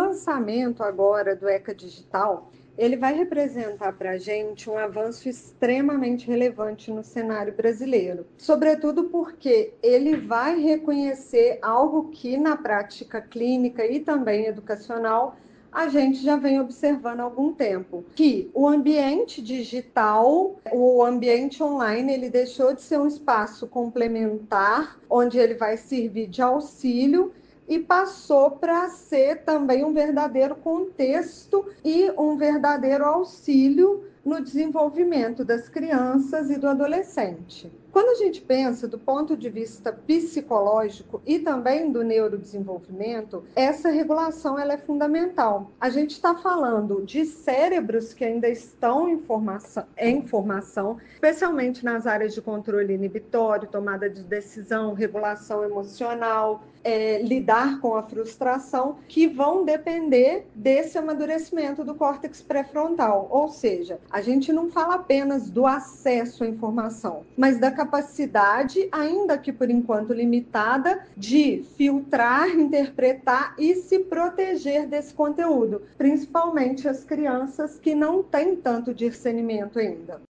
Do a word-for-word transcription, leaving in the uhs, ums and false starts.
lançamento agora do ECA Digital, ele vai representar para a gente um avanço extremamente relevante no cenário brasileiro, sobretudo porque ele vai reconhecer algo que na prática clínica e também educacional a gente já vem observando há algum tempo, que o ambiente digital, o ambiente online, ele deixou de ser um espaço complementar, onde ele vai servir de auxílio, e passou para ser também um verdadeiro contexto e um verdadeiro auxílio no desenvolvimento das crianças e do adolescente. Quando a gente pensa do ponto de vista psicológico e também do neurodesenvolvimento, essa regulação ela é fundamental. A gente está falando de cérebros que ainda estão em formação, em formação, especialmente nas áreas de controle inibitório, tomada de decisão, regulação emocional, é, lidar com a frustração, que vão depender desse amadurecimento do córtex pré-frontal. Ou seja, a gente não fala apenas do acesso à informação, mas da capacidade, ainda que por enquanto limitada, de filtrar, interpretar e se proteger desse conteúdo, principalmente as crianças que não têm tanto discernimento ainda.